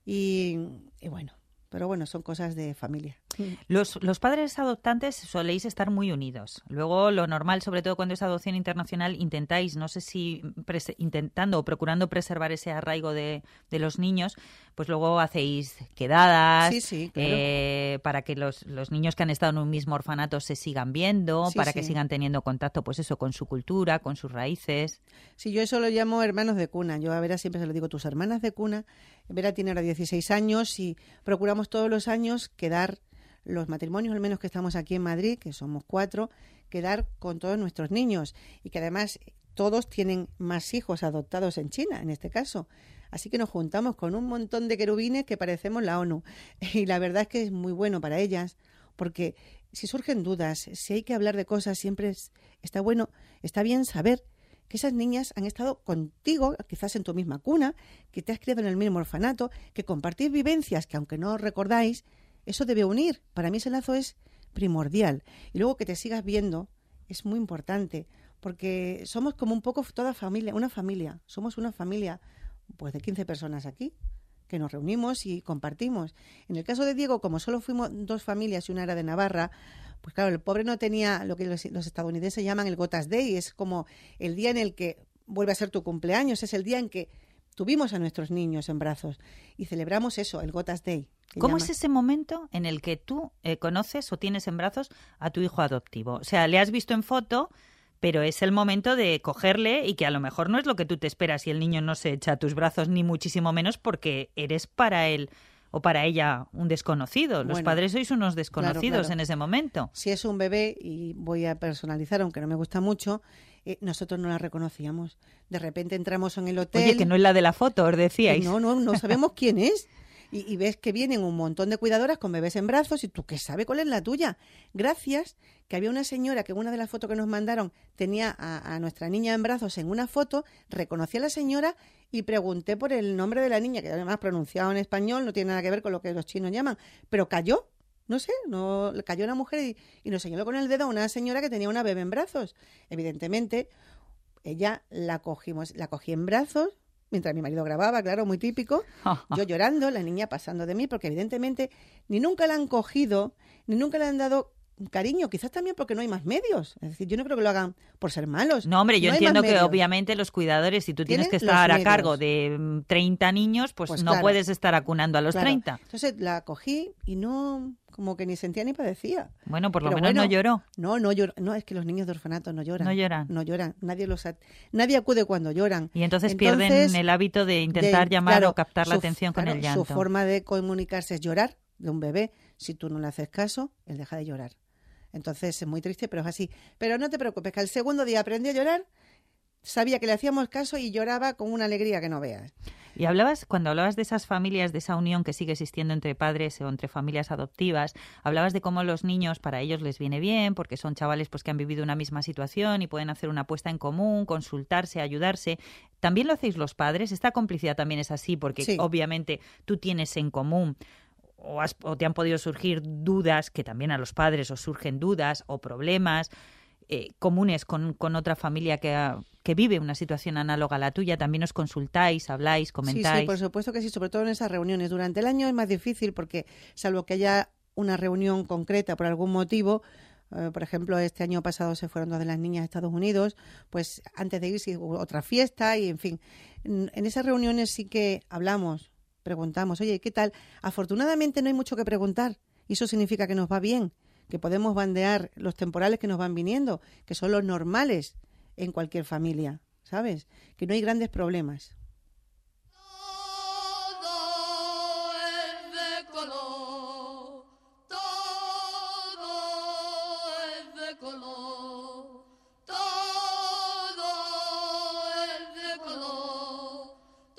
y, y bueno, pero bueno, son cosas de familia. Los, los padres adoptantes soléis estar muy unidos. Luego, lo normal, sobre todo cuando es adopción internacional, intentáis, no sé si pres- intentando o procurando preservar ese arraigo de, de los niños, pues luego hacéis quedadas Sí, sí, claro. eh, para que los, los niños que han estado en un mismo orfanato se sigan viendo, Sí, para que sí. sigan teniendo contacto, pues eso, con su cultura, con sus raíces. Sí, yo eso lo llamo hermanos de cuna. Yo a Vera siempre se lo digo, tus hermanas de cuna. Vera tiene ahora dieciséis años y procuramos todos los años quedar, los matrimonios, al menos que estamos aquí en Madrid, que somos cuatro, quedar con todos nuestros niños y que además todos tienen más hijos adoptados en China, en este caso. Así que nos juntamos con un montón de querubines que parecemos la ONU. Y la verdad es que es muy bueno para ellas, porque si surgen dudas, si hay que hablar de cosas, siempre es, está bueno, está bien saber que esas niñas han estado contigo, quizás en tu misma cuna, que te has criado en el mismo orfanato, que compartís vivencias que aunque no recordáis, eso debe unir. Para mí ese lazo es primordial. Y luego que te sigas viendo es muy importante, porque somos como un poco toda familia, una familia. Somos una familia pues de quince personas aquí. que nos reunimos y compartimos. En el caso de Diego, como solo fuimos dos familias y una era de Navarra, pues claro, el pobre no tenía lo que los, los estadounidenses llaman el Gotas Day, es como el día en el que vuelve a ser tu cumpleaños, es el día en que tuvimos a nuestros niños en brazos y celebramos eso, el Gotas Day. ¿Cómo llama. es ese momento en el que tú eh, conoces o tienes en brazos a tu hijo adoptivo? O sea, le has visto en foto, pero es el momento de cogerle y que a lo mejor no es lo que tú te esperas y el niño no se echa a tus brazos ni muchísimo menos porque eres para él o para ella un desconocido. Los Bueno, padres sois unos desconocidos claro, claro. en ese momento. Si es un bebé, y voy a personalizar, aunque no me gusta mucho, eh, nosotros no la reconocíamos. De repente entramos en el hotel... Oye, que no es la de la foto, os y decíais. no, no, no sabemos quién es. Y, y ves que vienen un montón de cuidadoras con bebés en brazos y tú qué sabes cuál es la tuya. Gracias que había una señora que en una de las fotos que nos mandaron tenía a, a nuestra niña en brazos en una foto, reconocí a la señora y pregunté por el nombre de la niña, que además pronunciado en español, no tiene nada que ver con lo que los chinos llaman, pero cayó. No sé, no cayó una mujer y, y nos señaló con el dedo a una señora que tenía una bebé en brazos. Evidentemente, ella la cogimos, la cogí en brazos, mientras mi marido grababa, claro, muy típico, yo llorando, la niña pasando de mí, porque evidentemente ni nunca la han cogido, ni nunca le han dado cariño, quizás también porque no hay más medios. Es decir, yo no creo que lo hagan por ser malos. No, hombre, yo No hay entiendo más que medios. obviamente los cuidadores, si tú tienes que Tienen los estar a medios. cargo de mm, treinta niños, pues, Pues no claro. puedes estar acunando a los Claro. treinta. Entonces la cogí y no, como que ni sentía ni padecía. Bueno, por lo Pero menos bueno, no lloró. No, no lloró. No, es que los niños de orfanato no lloran. No lloran. No lloran. Nadie los at- nadie acude cuando lloran. Y entonces, Entonces, pierden el hábito de intentar de- llamar claro, o captar la su- atención con claro, el llanto. Su forma de comunicarse es llorar de un bebé. Si tú no le haces caso, él deja de llorar. Entonces es muy triste, pero es así. Pero no te preocupes, que al segundo día aprendió a llorar, sabía que le hacíamos caso y lloraba con una alegría que no veas. Y hablabas, cuando hablabas de esas familias, de esa unión que sigue existiendo entre padres o entre familias adoptivas, hablabas de cómo los niños, para ellos les viene bien, porque son chavales pues que han vivido una misma situación y pueden hacer una apuesta en común, consultarse, ayudarse. ¿También lo hacéis los padres? Esta complicidad también es así, porque Sí. obviamente tú tienes en común o, has- o te han podido surgir dudas, que también a los padres os surgen dudas o problemas eh, comunes con, con otra familia que, ha- que vive una situación análoga a la tuya. También os consultáis, habláis, comentáis. Sí, sí, por supuesto que sí, sobre todo en esas reuniones. Durante el año es más difícil porque, salvo que haya una reunión concreta por algún motivo, eh, por ejemplo, este año pasado se fueron dos de las niñas a Estados Unidos, pues antes de irse hubo otra fiesta y, en fin, en, en esas reuniones sí que hablamos, preguntamos, oye, ¿qué tal? Afortunadamente no hay mucho que preguntar y eso significa que nos va bien, que podemos bandear los temporales que nos van viniendo, que son los normales en cualquier familia, ¿sabes? Que no hay grandes problemas. Todo es de color, todo es de color, todo es de color,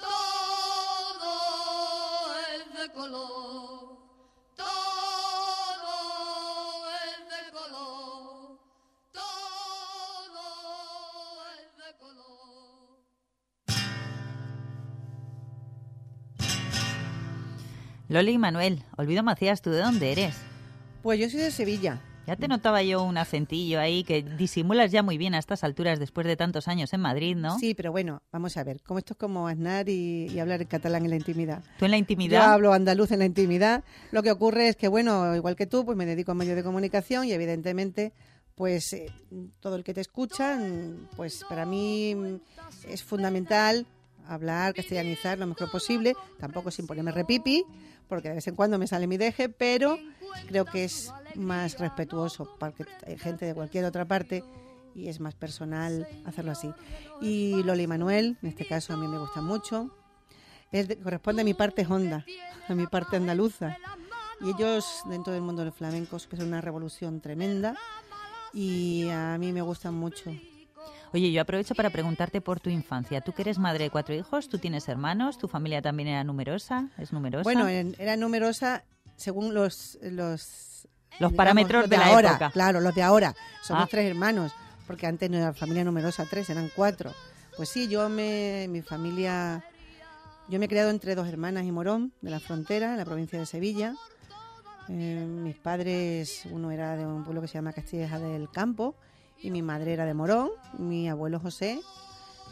todo es de color, todo es de color, todo es de color. Loli y Manuel, Olvido Macías, ¿tú de dónde eres? Pues yo soy de Sevilla. Ya te notaba yo un acentillo ahí que disimulas ya muy bien a estas alturas después de tantos años en Madrid, ¿no? Sí, pero bueno, vamos a ver, como esto es como Aznar y, y hablar en catalán en la intimidad. Tú en la Yo intimidad. hablo andaluz en la intimidad. Lo que ocurre es que, bueno, igual que tú, pues me dedico a medios de comunicación y evidentemente, pues eh, todo el que te escucha, mm, pues para mí mm, es fundamental hablar, castellanizar lo mejor posible, tampoco sin ponerme repipi, porque de vez en cuando me sale mi deje, pero creo que es más respetuoso para que hay gente de cualquier otra parte y es más personal hacerlo así. Y Loli y Manuel, en este caso a mí me gusta mucho, es de- corresponde a mi parte honda, a mi parte andaluza. Y ellos, dentro del mundo del flamenco, es una revolución tremenda y a mí me gustan mucho. Oye, yo aprovecho para preguntarte por tu infancia. Tú que eres madre de cuatro hijos, tú tienes hermanos, tu familia también era numerosa, es numerosa. Bueno, en- era numerosa según los... Los, Los digamos, parámetros los de la ahora, época. Claro, los de ahora. Somos Ah. tres hermanos, porque antes no era familia numerosa tres, eran cuatro. Pues sí, yo me... Mi familia... Yo me he criado entre dos hermanas y Morón, de la frontera, en la provincia de Sevilla. Eh, mis padres, uno era de un pueblo que se llama Castilleja del Campo y mi madre era de Morón, mi abuelo José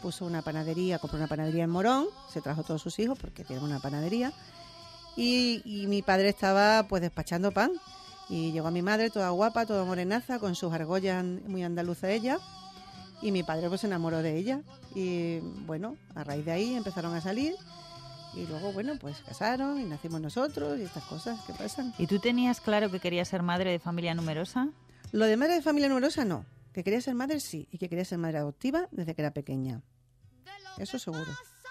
puso una panadería, compró una panadería en Morón, se trajo todos sus hijos porque tiene una panadería. Y, y mi padre estaba pues despachando pan. Y llegó a mi madre toda guapa, toda morenaza, con sus argollas muy andaluza ella. Y mi padre pues se enamoró de ella. Y bueno, a raíz de ahí empezaron a salir. Y luego, bueno, pues casaron y nacimos nosotros y estas cosas que pasan. ¿Y tú tenías claro que querías ser madre de familia numerosa? Lo de madre de familia numerosa no. Que quería ser madre sí. Y que quería ser madre adoptiva desde que era pequeña. Eso seguro.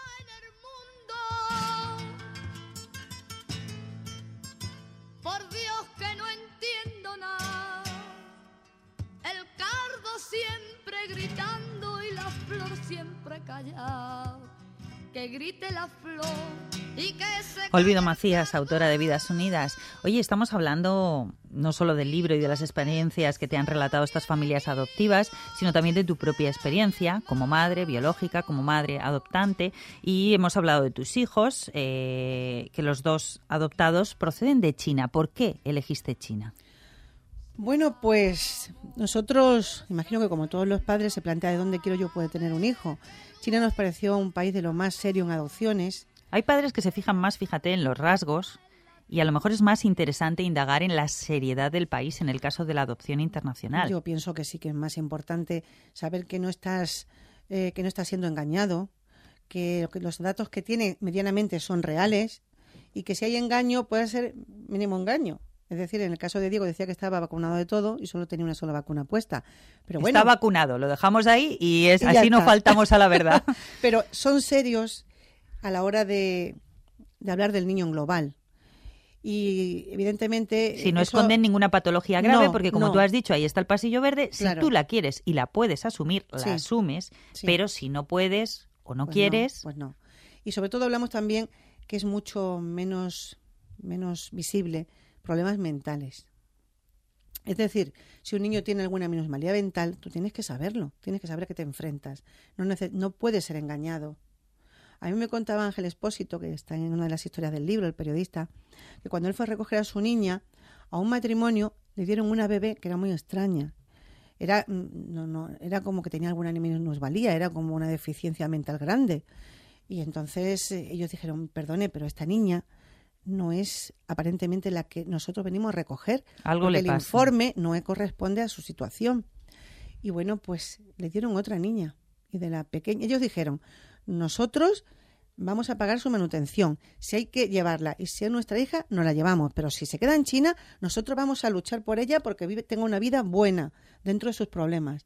Por Dios que no entiendo nada. El cardo siempre gritando y la flor siempre callada. Que grite la flor y que se... Olvido Macías, autora de Vidas Unidas. Oye, estamos hablando no solo del libro y de las experiencias que te han relatado estas familias adoptivas, sino también de tu propia experiencia como madre biológica, como madre adoptante. Y hemos hablado de tus hijos, eh, que los dos adoptados proceden de China. ¿Por qué elegiste China? Bueno, pues nosotros, imagino que como todos los padres, se plantea de dónde quiero yo poder tener un hijo. China nos pareció un país de lo más serio en adopciones. Hay padres que se fijan más, fíjate, en los rasgos, y a lo mejor es más interesante indagar en la seriedad del país en el caso de la adopción internacional. Yo pienso que sí que es más importante saber que no estás, eh, que no estás siendo engañado, que los datos que tiene medianamente son reales y que si hay engaño puede ser mínimo engaño. Es decir, en el caso de Diego decía que estaba vacunado de todo y solo tenía una sola vacuna puesta. Pero bueno, está vacunado, lo dejamos ahí y, es, y así no está. faltamos a la verdad. Pero son serios a la hora de, de hablar del niño en global. Y evidentemente... Si no eso... esconden ninguna patología grave, No, porque como no. tú has dicho, ahí está el pasillo verde. Si Claro. tú la quieres y la puedes asumir, la Sí. asumes, Sí. pero si no puedes o no Pues quieres... No, pues no. Y sobre todo hablamos también que es mucho menos, menos visible problemas mentales. Es decir, si un niño tiene alguna minusvalía mental, tú tienes que saberlo, tienes que saber a qué te enfrentas. No, nece- no puedes ser engañado. A mí me contaba Ángel Espósito, que está en una de las historias del libro, el periodista, que cuando él fue a recoger a su niña, a un matrimonio le dieron una bebé que era muy extraña. Era, no, no, era como que tenía alguna minusvalía, era como una deficiencia mental grande. Y entonces eh, ellos dijeron, perdone, pero esta niña no es aparentemente la que nosotros venimos a recoger. Algo porque le el pasa. informe no corresponde a su situación. Y bueno, pues le dieron otra niña. Y de la pequeña, ellos dijeron, nosotros vamos a pagar su manutención. Si hay que llevarla y si es nuestra hija, no la llevamos. Pero si se queda en China, nosotros vamos a luchar por ella porque vive, tenga una vida buena dentro de sus problemas.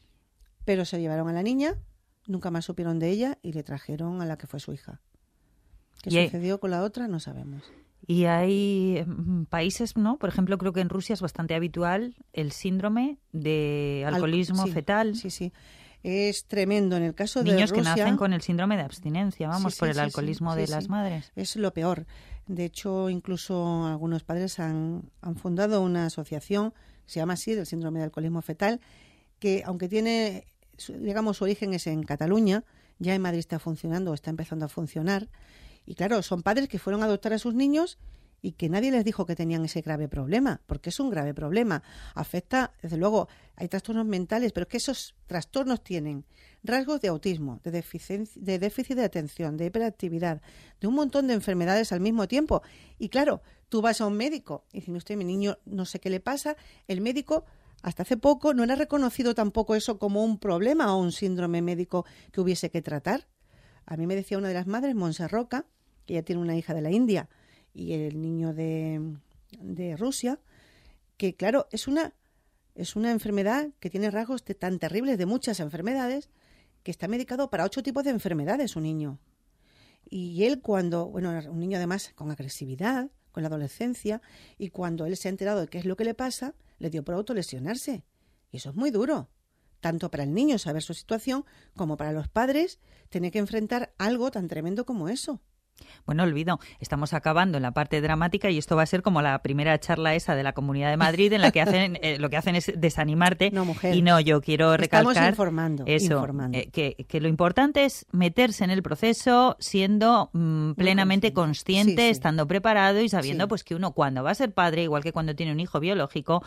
Pero se llevaron a la niña, nunca más supieron de ella y le trajeron a la que fue su hija. ¿Qué Y hay- sucedió con la otra? No sabemos. Y hay mm, países, ¿no? Por ejemplo, creo que en Rusia es bastante habitual el síndrome de Al- alcoholismo sí, fetal. Sí, sí. Es tremendo. En el caso de Niños que Rusia, nacen con el síndrome de abstinencia, vamos, Sí, sí, por el sí, sí, alcoholismo sí, de sí. las madres. es lo peor. De hecho, incluso algunos padres han, han fundado una asociación, se llama así, del síndrome de alcoholismo fetal, que aunque tiene, su- digamos, su origen es en Cataluña, ya en Madrid está funcionando, está empezando a funcionar. Y claro, son padres que fueron a adoptar a sus niños y que nadie les dijo que tenían ese grave problema, porque es un grave problema. Afecta, desde luego, hay trastornos mentales, pero es que esos trastornos tienen rasgos de autismo, de, deficien- de déficit de atención, de hiperactividad, de un montón de enfermedades al mismo tiempo. Y claro, tú vas a un médico y dices, usted, mi niño, no sé qué le pasa, el médico... Hasta hace poco no era reconocido tampoco eso como un problema o un síndrome médico que hubiese que tratar. A mí me decía una de las madres, Montse Roca, que ella tiene una hija de la India y el niño de, de Rusia, que claro, es una, es una enfermedad que tiene rasgos de- tan terribles de muchas enfermedades, que está medicado para ocho tipos de enfermedades un niño. Y él cuando, bueno, era un niño además con agresividad, con la adolescencia, y cuando él se ha enterado de qué es lo que le pasa, le dio por autolesionarse. Y eso es muy duro, tanto para el niño saber su situación, como para los padres tener que enfrentar algo tan tremendo como eso. Bueno, olvido, estamos acabando en la parte dramática y esto va a ser como la primera charla esa de la Comunidad de Madrid en la que hacen eh, lo que hacen es desanimarte. No, mujer. Y no, yo quiero recalcar Estamos informando, eso, informando. eh, que, que lo importante es meterse en el proceso siendo mm, plenamente consciente, consciente. Sí, sí. estando preparado y sabiendo Sí. pues que uno cuando va a ser padre, igual que cuando tiene un hijo biológico,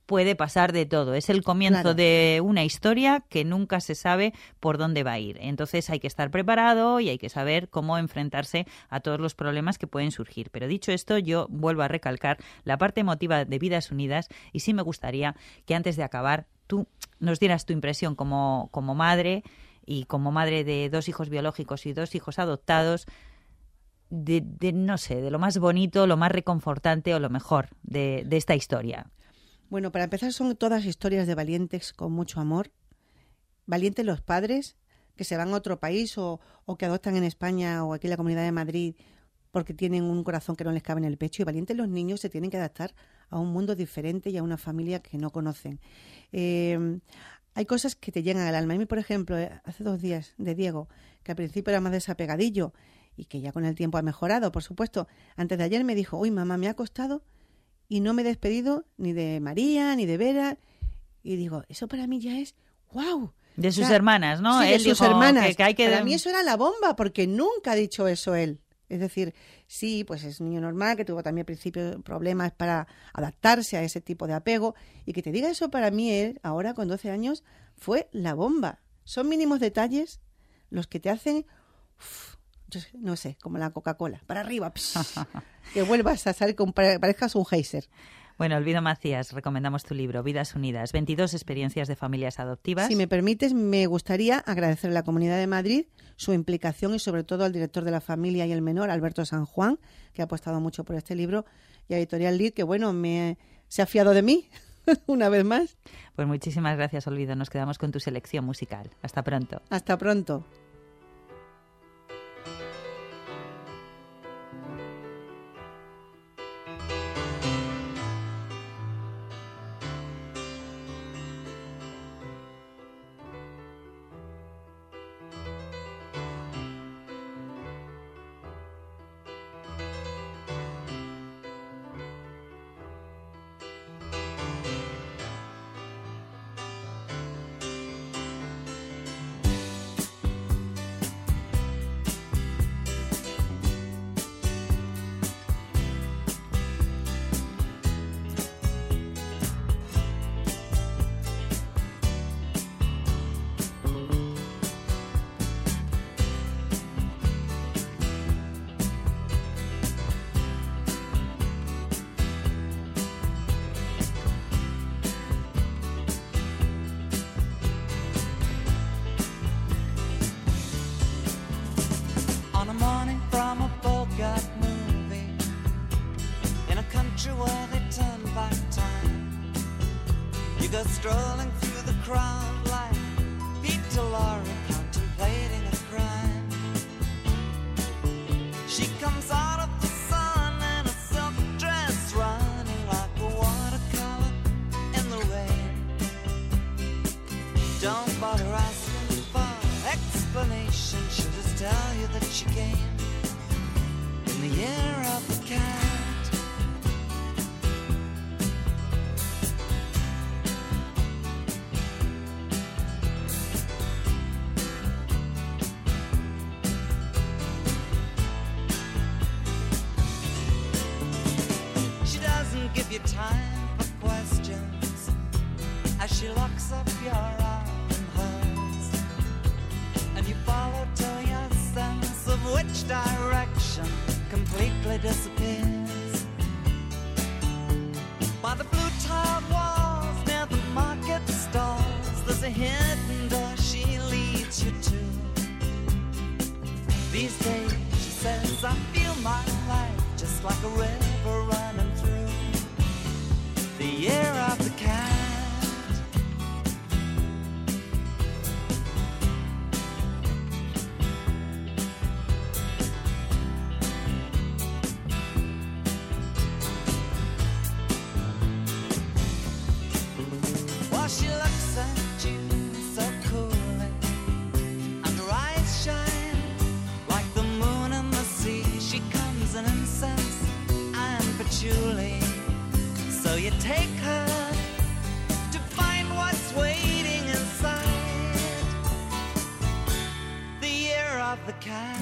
puede pasar de todo. Es el comienzo Claro. de una historia que nunca se sabe por dónde va a ir. Entonces hay que estar preparado y hay que saber cómo enfrentarse a todos los problemas que pueden surgir. Pero dicho esto, yo vuelvo a recalcar la parte emotiva de Vidas Unidas y sí me gustaría que antes de acabar tú nos dieras tu impresión como, como madre y como madre de dos hijos biológicos y dos hijos adoptados, de, de no sé, de lo más bonito, lo más reconfortante o lo mejor de, de esta historia. Bueno, para empezar, son todas historias de valientes con mucho amor. Valientes los padres que se van a otro país o, o que adoptan en España o aquí en la Comunidad de Madrid porque tienen un corazón que no les cabe en el pecho. Y valientes los niños se tienen que adaptar a un mundo diferente y a una familia que no conocen. Eh, hay cosas que te llegan al alma. A mí, por ejemplo, eh, hace dos días de Diego, que al principio era más desapegadillo y que ya con el tiempo ha mejorado, por supuesto. Antes de ayer me dijo, uy, mamá, me ha costado y no me he despedido ni de María ni de Vera. Y digo, eso para mí ya es wow. De sus O sea, hermanas, ¿no? Sí, de Él sus dijo hermanas. que- que hay que- Para mí eso era la bomba, porque nunca ha dicho eso él. Es decir, sí, pues es un niño normal, que tuvo también al principio problemas para adaptarse a ese tipo de apego. Y que te diga eso para mí, él, ahora con doce años, fue la bomba. Son mínimos detalles los que te hacen, uf, yo sé- no sé, como la Coca-Cola, para arriba, psh, que vuelvas a salir, con, pare- parezcas un geyser. Bueno, Olvido Macías, recomendamos tu libro, Vidas Unidas, veintidós experiencias de familias adoptivas. Si me permites, me gustaría agradecer a la Comunidad de Madrid su implicación y sobre todo al director de la familia y el menor, Alberto San Juan, que ha apostado mucho por este libro, y a Editorial Lid, que bueno, me se ha fiado de mí una vez más. Pues muchísimas gracias, Olvido. Nos quedamos con tu selección musical. Hasta pronto. Hasta pronto. On a morning from a Bogart movie, in a country where they turn back time, you go strolling through the crowd like Peter Lorre contemplating a crime. She comes out of the sun in a silk dress, running like a watercolor in the rain. Don't bother asking for explanation, she'll just tell you that she came in the year of the cat. She doesn't give you time for questions as she locks up your arm in hers, and you follow till your sense of which direction completely disappears. By the blue tiled walls near the market stalls, there's a hidden door she leads you to. These days, she says, I feel my life just like a river running through the year of the cat. While she looks at you so coolly, and her eyes shine like the moon and the sea. She comes in incense and patchouli, so you take her to find what's waiting inside the year of the cat.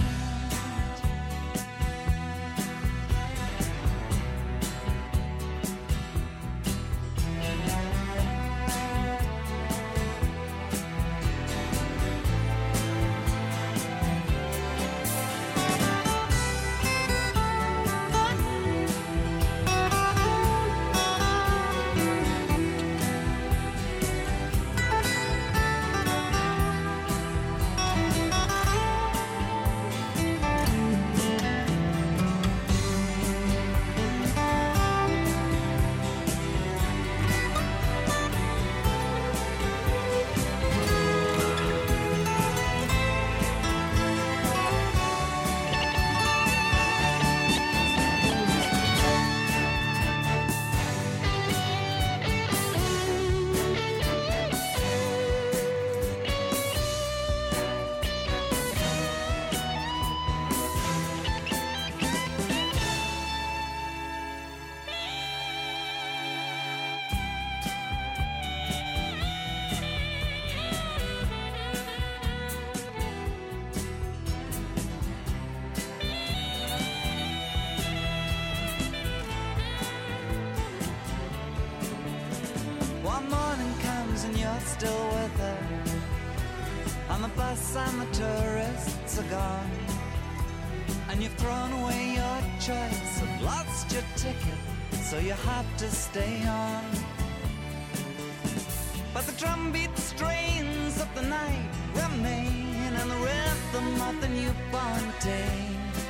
bus and the tourists are gone, and you've thrown away your choice and lost your ticket, so you have to stay on. But the drumbeat strains of the night remain, and the rhythm of the newborn day.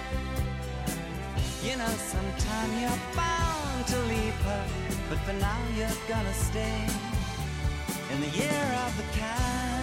You know, sometime you're bound to leave her, but for now you're gonna stay in the year of the cat.